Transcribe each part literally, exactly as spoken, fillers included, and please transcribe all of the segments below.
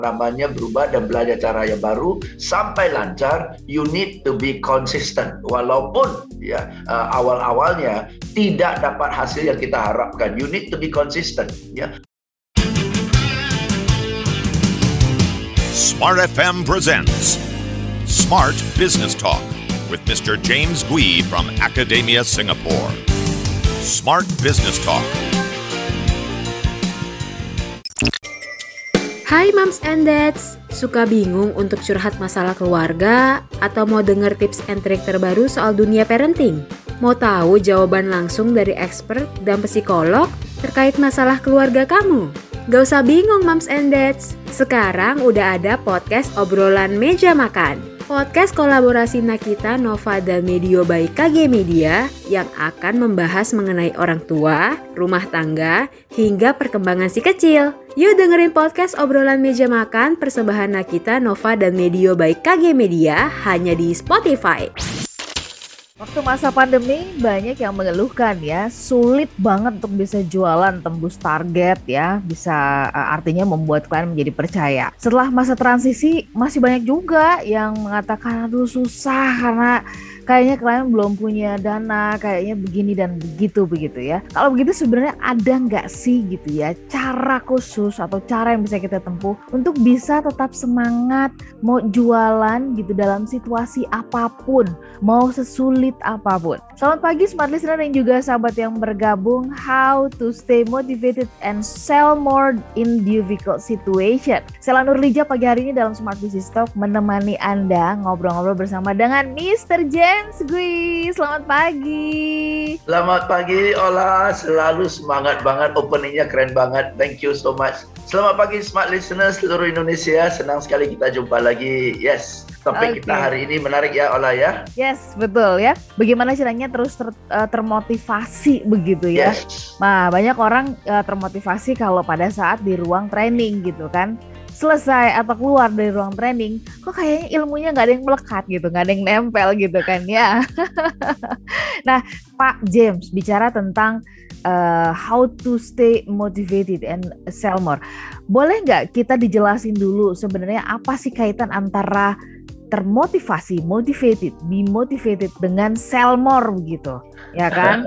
namanya berubah dan belajar cara yang baru sampai lancar, you need to be consistent. Walaupun ya uh, awal-awalnya tidak dapat hasil yang kita harapkan, you need to be consistent. Ya. Smart F M presents Smart Business Talk with Mister James Gui from Academia Singapore. Smart Business Talk. Hai Moms and Dads, suka bingung untuk curhat masalah keluarga atau mau denger tips and trik terbaru soal dunia parenting? Mau tahu jawaban langsung dari expert dan psikolog terkait masalah keluarga kamu? Gak usah bingung Moms and Dads, sekarang udah ada podcast obrolan meja makan. Podcast kolaborasi Nakita, Nova, dan Medio by K G Media yang akan membahas mengenai orang tua, rumah tangga, hingga perkembangan si kecil. Yuk dengerin podcast obrolan meja makan persembahan Nakita, Nova, dan Medio by K G Media hanya di Spotify. Waktu masa pandemi banyak yang mengeluhkan ya, sulit banget untuk bisa jualan tembus target ya, bisa uh, artinya membuat klien menjadi percaya. Setelah masa transisi masih banyak juga yang mengatakan aduh susah karena kayaknya klien belum punya dana, kayaknya begini dan begitu begitu ya. Kalau begitu sebenarnya ada nggak sih gitu ya cara khusus atau cara yang bisa kita tempuh untuk bisa tetap semangat mau jualan gitu dalam situasi apapun, mau sesulit apapun. Selamat pagi Smart Listener dan juga sahabat yang bergabung. How to stay motivated and sell more in difficult situation. Sela Nurlija pagi hari ini dalam Smart Business Talk menemani Anda ngobrol-ngobrol bersama dengan Mister James Gui. Selamat pagi. Selamat pagi Ola, selalu semangat banget, openingnya keren banget. Thank you so much. Selamat pagi Smart Listeners seluruh Indonesia, senang sekali kita jumpa lagi. Yes, topik okay. Kita hari ini menarik ya Ola ya. Yes, betul ya. Bagaimana caranya terus ter, uh, termotivasi begitu ya. Yes. Nah, banyak orang uh, termotivasi kalau pada saat di ruang training gitu kan. Selesai atau keluar dari ruang training, kok kayaknya ilmunya nggak ada yang melekat gitu, nggak ada yang nempel gitu kan ya. Nah, Pak James bicara tentang uh, how to stay motivated and sell more. Boleh nggak kita dijelasin dulu sebenarnya apa sih kaitan antara termotivasi, motivated, be motivated dengan sell more begitu, ya kan?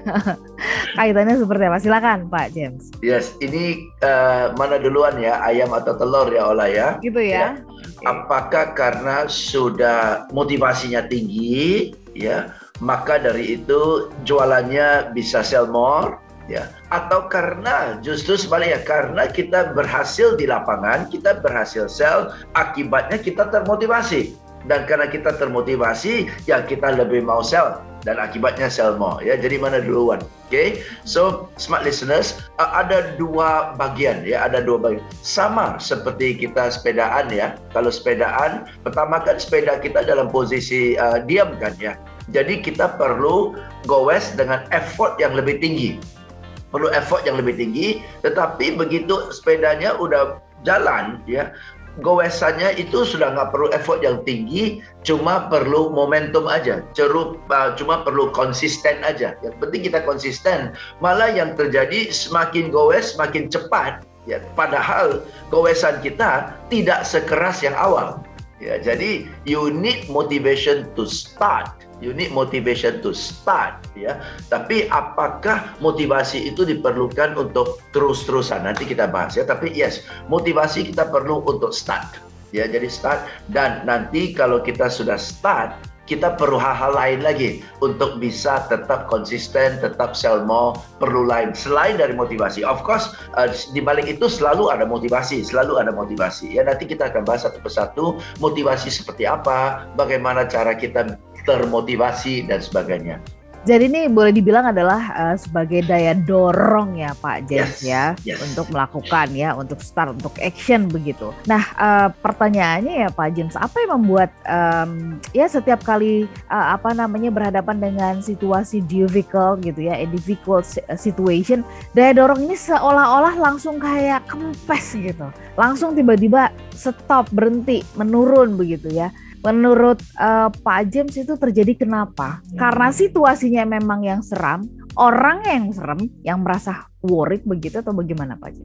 Kaitannya seperti apa? Silakan Pak James. Yes, ini uh, mana duluan ya, ayam atau telur ya Ola ya? Gitu ya. ya. Apakah karena sudah motivasinya tinggi, ya, maka dari itu jualannya bisa sell more, ya? Atau karena justru sebaliknya, karena kita berhasil di lapangan, kita berhasil sell, akibatnya kita termotivasi. Dan karena kita termotivasi, ya kita lebih mau sell. Dan akibatnya sell more. Ya, jadi mana duluan? Oke, okay? So smart listeners, uh, ada dua bagian ya, ada dua bagian. Sama seperti kita sepedaan ya. Kalau sepedaan, pertama kan sepeda kita dalam posisi uh, diam kan ya. Jadi kita perlu goes dengan effort yang lebih tinggi. Perlu effort yang lebih tinggi, tetapi begitu sepedanya udah jalan ya, goesannya itu sudah nggak perlu effort yang tinggi, cuma perlu momentum aja, Cerup, uh, cuma perlu konsisten aja. Yang penting kita konsisten. Malah yang terjadi semakin goes semakin cepat, ya. Padahal goesan kita tidak sekeras yang awal. Ya, jadi you need motivation to start. You need motivation to start, ya. Tapi apakah motivasi itu diperlukan untuk terus-terusan? Nanti kita bahas ya. Tapi yes, motivasi kita perlu untuk start, ya. Jadi start, dan nanti kalau kita sudah start, kita perlu hal-hal lain lagi untuk bisa tetap konsisten, tetap sell more, perlu lain selain dari motivasi. Of course, uh, di balik itu selalu ada motivasi, selalu ada motivasi. Ya, nanti kita akan bahas satu persatu motivasi seperti apa, bagaimana cara kita termotivasi dan sebagainya. Jadi ini boleh dibilang adalah uh, sebagai daya dorong ya Pak James, yes, ya, yes. Untuk melakukan ya, untuk start, untuk action begitu. Nah uh, pertanyaannya ya Pak James, apa yang membuat um, ya setiap kali uh, apa namanya berhadapan dengan situasi difficult gitu ya, a difficult situation, daya dorong ini seolah-olah langsung kayak kempes gitu, langsung tiba-tiba stop, berhenti, menurun begitu ya. Menurut uh, Pak James itu terjadi kenapa? Ya. Karena situasinya memang yang seram, orang yang serem, yang merasa worried begitu, atau bagaimana Pak James?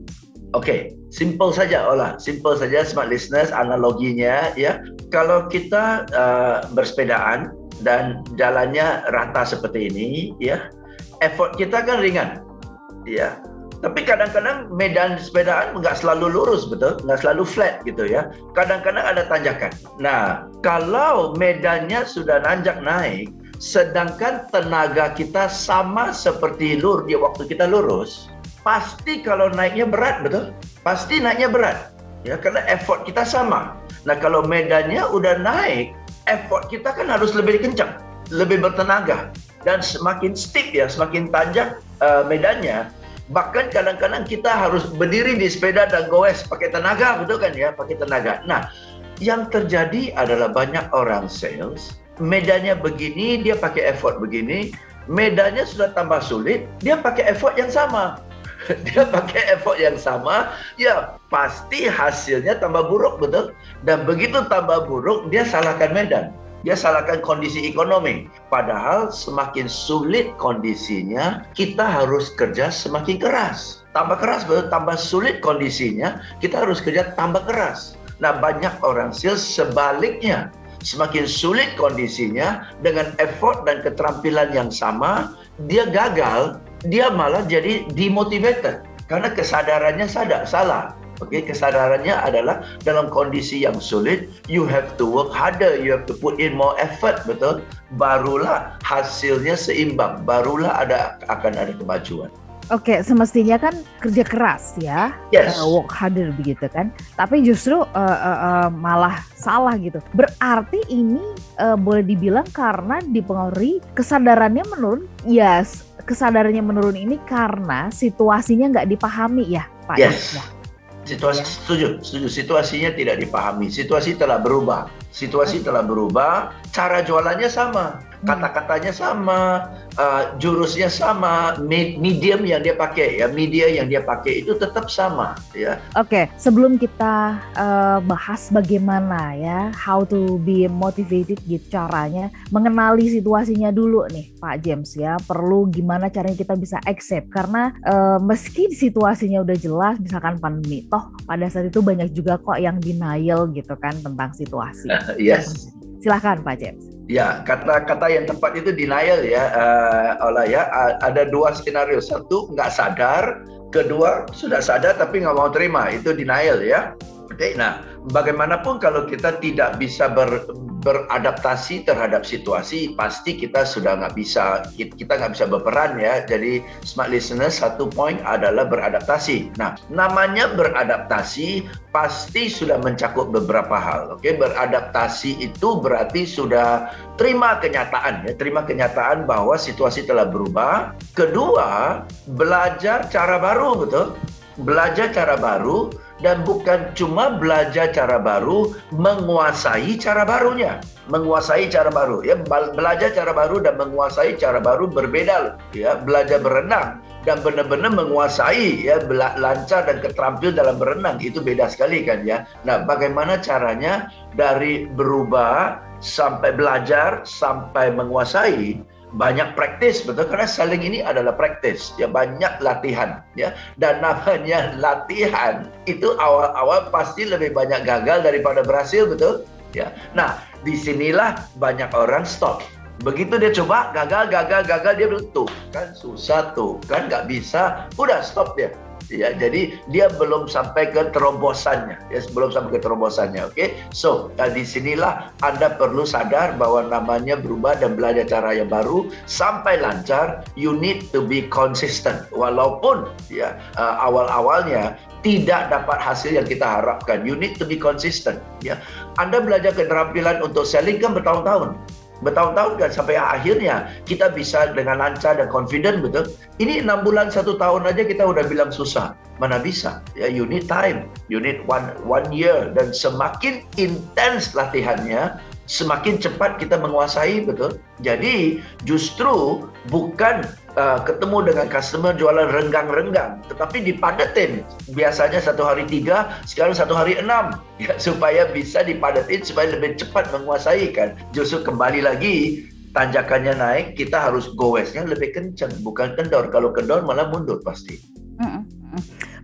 Oke, simple saja Ola, simple saja smart listeners analoginya ya. Kalau kita uh, bersepedaan dan jalannya rata seperti ini ya, effort kita kan ringan ya. Tapi kadang-kadang medan sepedaan nggak selalu lurus, betul? Nggak selalu flat gitu ya. Kadang-kadang ada tanjakan. Nah, kalau medannya sudah nanjak naik, sedangkan tenaga kita sama seperti lur di waktu kita lurus, pasti kalau naiknya berat, betul? Pasti naiknya berat. Ya, karena effort kita sama. Nah, kalau medannya udah naik, effort kita kan harus lebih kencang, lebih bertenaga. Dan semakin steep ya, semakin tanjak uh, medannya, bahkan kadang-kadang kita harus berdiri di sepeda dan goes pakai tenaga, betul kan ya? Pakai tenaga. Nah, yang terjadi adalah banyak orang sales, medannya begini, dia pakai effort begini, medannya sudah tambah sulit, dia pakai effort yang sama. Dia pakai effort yang sama, ya pasti hasilnya tambah buruk, betul? Dan begitu tambah buruk, dia salahkan medan. Dia salahkan kondisi ekonomi. Padahal semakin sulit kondisinya, kita harus kerja semakin keras. Tambah keras, betul? Tambah sulit kondisinya, kita harus kerja tambah keras. Nah, banyak orang sales sebaliknya. Semakin sulit kondisinya, dengan effort dan keterampilan yang sama, dia gagal, dia malah jadi demotivated. Karena kesadarannya sadar, salah. Oke, okay? Kesadarannya adalah dalam kondisi yang sulit, you have to work harder, you have to put in more effort, betul? Barulah hasilnya seimbang, barulah ada akan ada kemajuan. Oke, semestinya kan kerja keras ya, yes. uh, work harder begitu kan. Tapi justru uh, uh, uh, malah salah gitu. Berarti ini uh, boleh dibilang karena dipengaruhi kesadarannya menurun. Yes, kesadarannya menurun ini karena situasinya nggak dipahami ya, Pak. Yes. Ya? Situasi, setuju, setuju. Situasinya tidak dipahami. Situasi telah berubah. Situasi telah berubah. Cara jualannya sama. Kata-katanya sama, uh, jurusnya sama, medium yang dia pakai ya, media yang dia pakai itu tetap sama ya. Oke, sebelum kita uh, bahas bagaimana ya, how to be motivated gitu caranya, mengenali situasinya dulu nih Pak James ya, perlu gimana caranya kita bisa accept karena uh, meski situasinya udah jelas, misalkan pandemi, toh pada saat itu banyak juga kok yang denial gitu kan tentang situasi. Uh, yes. Silahkan Pak James. Ya, kata-kata yang tepat itu denial ya, uh, Ola ya. Ada dua skenario. Satu, nggak sadar. Kedua, sudah sadar tapi nggak mau terima. Itu denial ya. Oke, nah bagaimanapun kalau kita tidak bisa ber, beradaptasi terhadap situasi, pasti kita sudah nggak bisa, kita nggak bisa berperan ya. Jadi smart listener satu poin adalah beradaptasi. Nah, namanya beradaptasi pasti sudah mencakup beberapa hal. Oke, beradaptasi itu berarti sudah terima kenyataan ya, terima kenyataan bahwa situasi telah berubah. Kedua, belajar cara baru, betul? Belajar cara baru, dan bukan cuma belajar cara baru, menguasai cara barunya. Menguasai cara baru ya, belajar cara baru dan menguasai cara baru berbeda ya. Belajar berenang dan benar-benar menguasai ya, lancar dan keterampil dalam berenang itu beda sekali kan ya. Nah, bagaimana caranya dari berubah sampai belajar sampai menguasai? Banyak praktis, betul, karena selling ini adalah praktis ya, banyak latihan ya, dan namanya latihan itu awal-awal pasti lebih banyak gagal daripada berhasil, betul ya. Nah, disinilah banyak orang stop. Begitu dia coba gagal gagal gagal dia bilang tuh kan susah, tuh kan nggak bisa, udah stop dia ya. Jadi dia belum sampai ke terobosannya ya, belum sampai ke terobosannya. Oke, okay? So di sinilah Anda perlu sadar bahwa namanya berubah dan belajar cara yang baru sampai lancar, you need to be consistent. Walaupun ya uh, awal-awalnya tidak dapat hasil yang kita harapkan, you need to be consistent ya. Anda belajar keterampilan untuk selling kan bertahun-tahun bertahun-tahun kan sampai akhirnya kita bisa dengan lancar dan confident, betul. Ini enam bulan satu tahun aja kita udah bilang susah, mana bisa ya. You need time, you need one one year, dan semakin intens latihannya semakin cepat kita menguasai, betul. Jadi justru bukan uh, ketemu dengan customer jualan renggang-renggang, tetapi dipadatin. Biasanya satu hari tiga, sekarang satu hari enam, ya, supaya bisa dipadatin supaya lebih cepat menguasai kan. Justru kembali lagi tanjakannya naik, kita harus goesnya lebih kencang, bukan kendor. Kalau kendor malah mundur pasti. Mm-mm.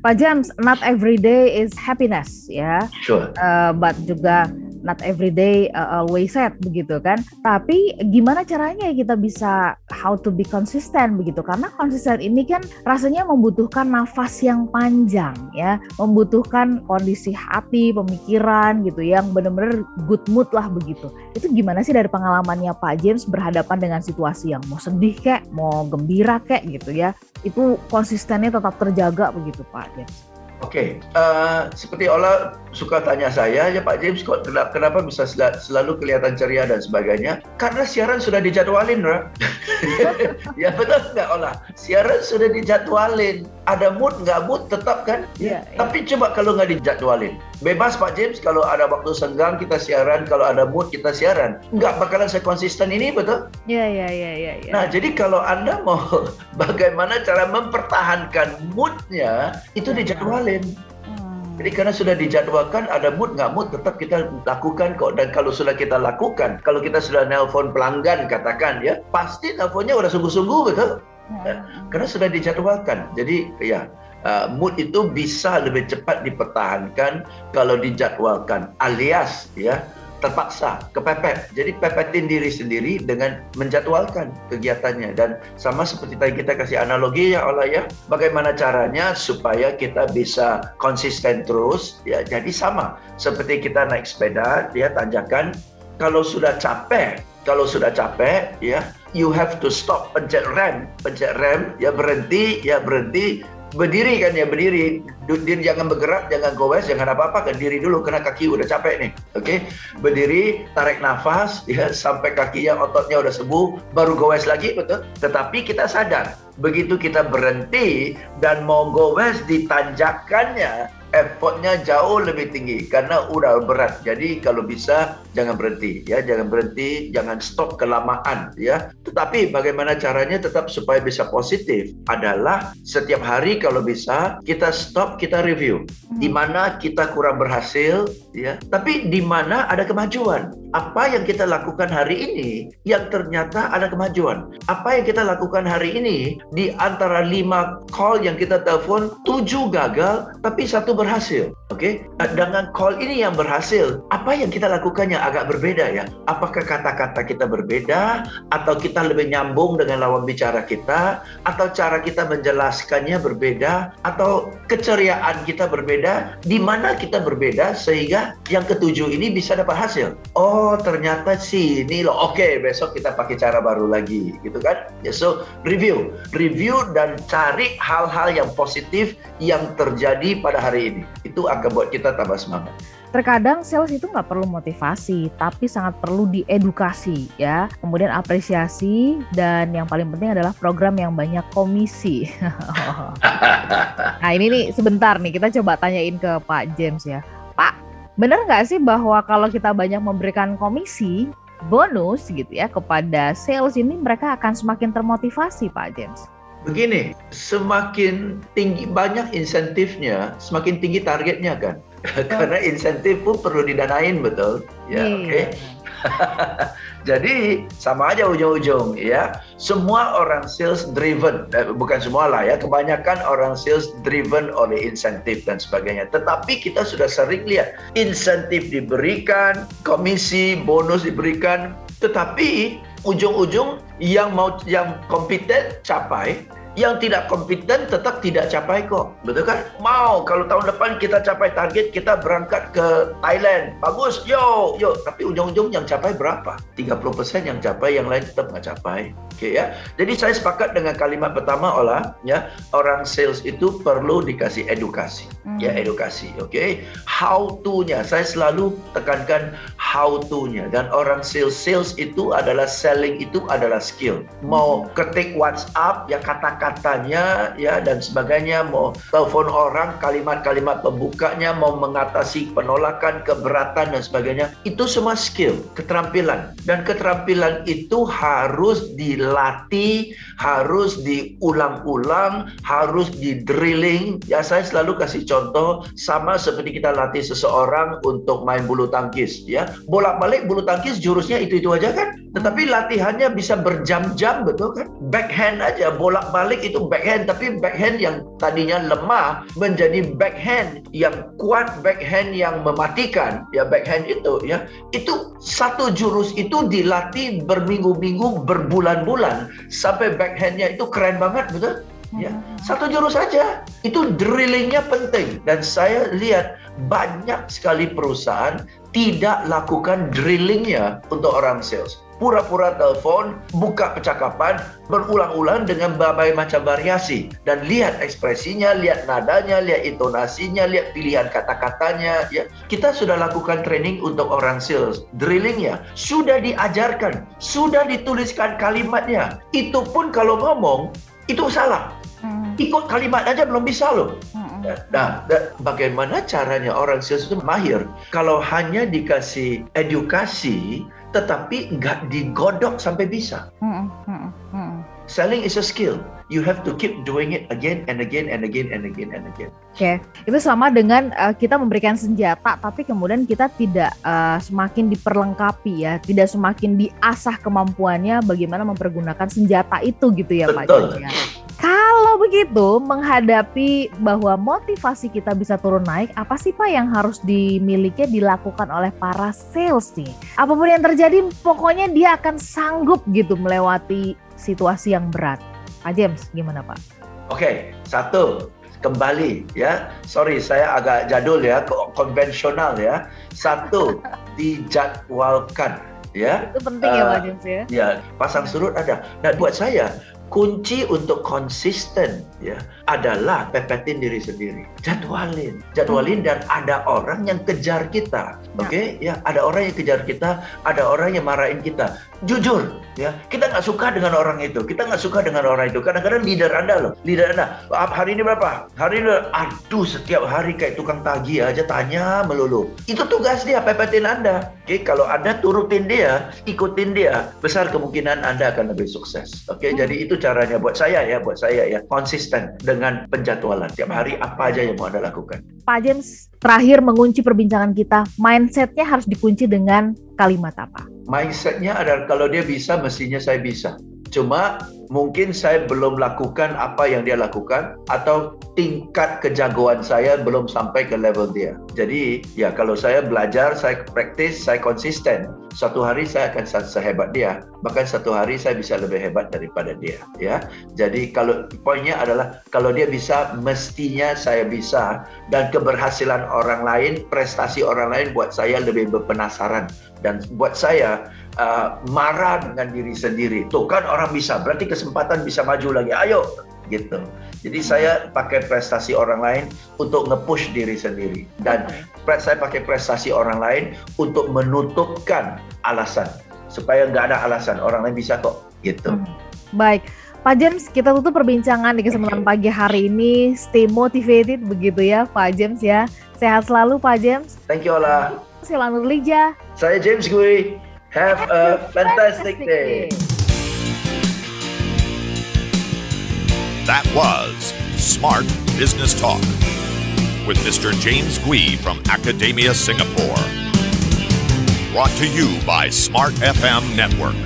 Pak James, not every day is happiness ya. Sure. Uh, but juga not every day uh, always sad begitu kan. Tapi gimana caranya kita bisa how to be consistent begitu? Karena konsisten ini kan rasanya membutuhkan nafas yang panjang ya, membutuhkan kondisi hati, pemikiran gitu yang benar-benar good mood lah begitu. Itu gimana sih dari pengalamannya Pak James berhadapan dengan situasi yang mau sedih kek, mau gembira kek gitu ya? Itu konsistennya tetap terjaga begitu Pak James. Oke, okay. uh, seperti Ola suka tanya saya, ya Pak James kok kenapa bisa sel- selalu kelihatan ceria dan sebagainya? Karena siaran sudah dijadwalin, Ra. Ya betul nggak Ola? Siaran sudah dijadwalin. Ada mood nggak mood tetap kan? Yeah, yeah. Tapi coba kalau nggak dijadwalin, bebas Pak James. Kalau ada waktu senggang kita siaran, kalau ada mood kita siaran. Nggak bakalan sekonsisten ini, betul? Iya, iya, iya, iya. Nah, jadi kalau Anda mau bagaimana cara mempertahankan moodnya, itu dijadwalin. Hmm. Jadi karena sudah dijadwalkan, ada mood nggak mood, tetap kita lakukan kok. Dan kalau sudah kita lakukan, kalau kita sudah nelpon pelanggan katakan ya, pasti nelponnya udah sungguh-sungguh, betul? Ya, karena sudah dijadwalkan. Jadi ya uh, mood itu bisa lebih cepat dipertahankan kalau dijadwalkan, alias ya terpaksa, kepepet. Jadi pepetin diri sendiri dengan menjadwalkan kegiatannya. Dan sama seperti tadi kita kasih analogi ya Allah ya, bagaimana caranya supaya kita bisa konsisten terus ya. Jadi sama seperti kita naik sepeda ya, tanjakan, kalau sudah capek Kalau sudah capek, ya, you have to stop, pencet rem, pencet rem, ya berhenti, ya berhenti, berdiri kan ya berdiri, Diri, jangan bergerak, jangan goes, jangan apa-apa, kan diri dulu karena kaki udah capek nih, oke? Okay? Berdiri, tarik nafas, ya sampai kakinya ototnya udah sembuh, baru goes lagi, betul? Tetapi kita sadar, begitu kita berhenti dan mau goes di tanjakannya, effortnya jauh lebih tinggi karena udah berat. Jadi kalau bisa jangan berhenti ya, jangan berhenti, jangan stop kelamaan ya. Tetapi bagaimana caranya tetap supaya bisa positif adalah setiap hari kalau bisa kita stop, kita review. Di mana kita kurang berhasil ya, tapi di mana ada kemajuan. Apa yang kita lakukan hari ini yang ternyata ada kemajuan. Apa yang kita lakukan hari ini di antara lima call yang kita telepon, tujuh gagal tapi satu berhasil. Oke, okay? Dengan call ini yang berhasil, apa yang kita lakukan yang agak berbeda ya? Apakah kata-kata kita berbeda, atau kita lebih nyambung dengan lawan bicara kita, atau cara kita menjelaskannya berbeda, atau keceriaan kita berbeda? Di mana kita berbeda sehingga yang ketujuh ini bisa dapat hasil? Oh, ternyata sih ini loh. Oke, okay, besok kita pakai cara baru lagi, gitu kan? Ya, so review, review dan cari hal-hal yang positif yang terjadi pada hari ini. Itu akan buat kita tambah semangat. Terkadang sales itu nggak perlu motivasi, tapi sangat perlu diedukasi ya. Kemudian apresiasi, dan yang paling penting adalah program yang banyak komisi. Nah ini nih sebentar nih, kita coba tanyain ke Pak James ya. Pak, benar nggak sih bahwa kalau kita banyak memberikan komisi, bonus gitu ya kepada sales ini, mereka akan semakin termotivasi Pak James? Begini, semakin tinggi banyak insentifnya, semakin tinggi targetnya kan. Karena insentif pun perlu didanain, betul? Ya, oke. Okay. Jadi sama aja ujung-ujung ya. Semua orang sales driven, eh, bukan semua lah ya, kebanyakan orang sales driven oleh insentif dan sebagainya. Tetapi kita sudah sering lihat insentif diberikan, komisi, bonus diberikan, tetapi ujung-ujung yang mau yang kompeten capai, yang tidak kompeten tetap tidak capai kok, betul kan? Mau kalau tahun depan kita capai target, kita berangkat ke Thailand, bagus, yo, yo. Tapi ujung-ujung yang capai berapa? tiga puluh persen yang capai, yang lain tetap nggak capai. Oke okay, ya. Jadi saya sepakat dengan kalimat pertama Ola, ya, orang sales itu perlu dikasih edukasi, hmm. ya edukasi, oke? Okay? How to-nya, saya selalu tekankan how to-nya. Dan orang sales sales itu adalah selling, itu adalah skill. Mau ketik WhatsApp, ya katakan katanya ya dan sebagainya, mau telepon orang, kalimat-kalimat pembukanya, mau mengatasi penolakan, keberatan dan sebagainya, itu semua skill, keterampilan. Dan keterampilan itu harus dilatih, harus diulang-ulang, harus di drilling. Ya saya selalu kasih contoh sama seperti kita latih seseorang untuk main bulu tangkis ya. bolak-balik bulu tangkis jurusnya itu-itu aja kan. Tetapi latihannya bisa berjam-jam, betul kan? Backhand aja, bolak-balik itu backhand. Tapi backhand yang tadinya lemah menjadi backhand yang kuat, backhand yang mematikan. Ya backhand itu ya. Itu satu jurus itu dilatih berminggu-minggu, berbulan-bulan. Sampai backhandnya itu keren banget, betul? Ya, satu jurus saja. Itu drillingnya penting. Dan saya lihat banyak sekali perusahaan tidak lakukan drillingnya untuk orang sales. Pura-pura telepon, buka percakapan, berulang-ulang dengan berbagai macam variasi. Dan lihat ekspresinya, lihat nadanya, lihat intonasinya, lihat pilihan kata-katanya. Ya. Kita sudah lakukan training untuk orang sales. Drillingnya sudah diajarkan, sudah dituliskan kalimatnya. Itu pun kalau ngomong, itu salah. Ikut kalimat aja belum bisa loh. Nah, bagaimana caranya orang sales itu mahir? Kalau hanya dikasih edukasi, tetapi nggak digodok sampai bisa. Selling is a skill. You have to keep doing it again and again and again and again and again. Oke, okay. Itu sama dengan uh, kita memberikan senjata, tapi kemudian kita tidak uh, semakin diperlengkapi ya, tidak semakin diasah kemampuannya bagaimana mempergunakan senjata itu gitu ya, Pak James ya. Kalau begitu, menghadapi bahwa motivasi kita bisa turun naik, apa sih Pak yang harus dimiliki, dilakukan oleh para sales nih? Apapun yang terjadi, pokoknya dia akan sanggup gitu melewati situasi yang berat. Pak James, gimana Pak? Oke, okay, satu, kembali ya. Sorry, saya agak jadul ya, konvensional ya. Satu, dijadwalkan ya. Itu penting uh, ya Pak James ya. Ya, pasang surut ada. Nah, buat saya, kunci untuk konsisten ya adalah pepetin diri sendiri, jadwalin, jadwalin dan ada orang yang kejar kita, oke okay? Ya ada orang yang kejar kita, ada orang yang marahin kita. Jujur ya, kita nggak suka dengan orang itu, kita nggak suka dengan orang itu. Kadang-kadang leader Anda loh, leader Anda, hari ini berapa? Hari ini, aduh setiap hari kayak tukang tagih aja tanya melulu. Itu tugas dia, pepetin Anda. Oke, okay? Kalau Anda turutin dia, ikutin dia, besar kemungkinan Anda akan lebih sukses. Oke, okay? hmm. Jadi itu caranya buat saya ya, buat saya ya, konsisten dengan penjadwalan. Tiap hari apa aja yang mau Anda lakukan. Pak James, terakhir mengunci perbincangan kita, mindsetnya harus dikunci dengan kalimat apa? Mindsetnya adalah kalau dia bisa, mestinya saya bisa. Cuma mungkin saya belum lakukan apa yang dia lakukan, atau tingkat kejagoan saya belum sampai ke level dia. Jadi ya kalau saya belajar, saya praktis, saya konsisten, satu hari saya akan sehebat dia, bahkan satu hari saya bisa lebih hebat daripada dia ya. Jadi kalau poinnya adalah kalau dia bisa, mestinya saya bisa. Dan keberhasilan orang lain, prestasi orang lain buat saya lebih berpenasaran, dan buat saya uh, marah dengan diri sendiri. Tuh kan orang bisa, berarti kesempatan bisa maju lagi, ayo gitu. Jadi saya pakai prestasi orang lain untuk nge-push diri sendiri, dan saya pakai prestasi orang lain untuk menutupkan alasan, supaya nggak ada alasan, orang lain bisa kok gitu. Hmm. Baik, Pak James, kita tutup perbincangan di kesempatan pagi hari ini. Stay motivated begitu ya Pak James ya. Sehat selalu Pak James. Thank you Ola. Saya Lanur Lija. Saya James Gui. Have a fantastic day. That was Smart Business Talk with Mister James Gui from Academia Singapore. Brought to you by Smart F M Network.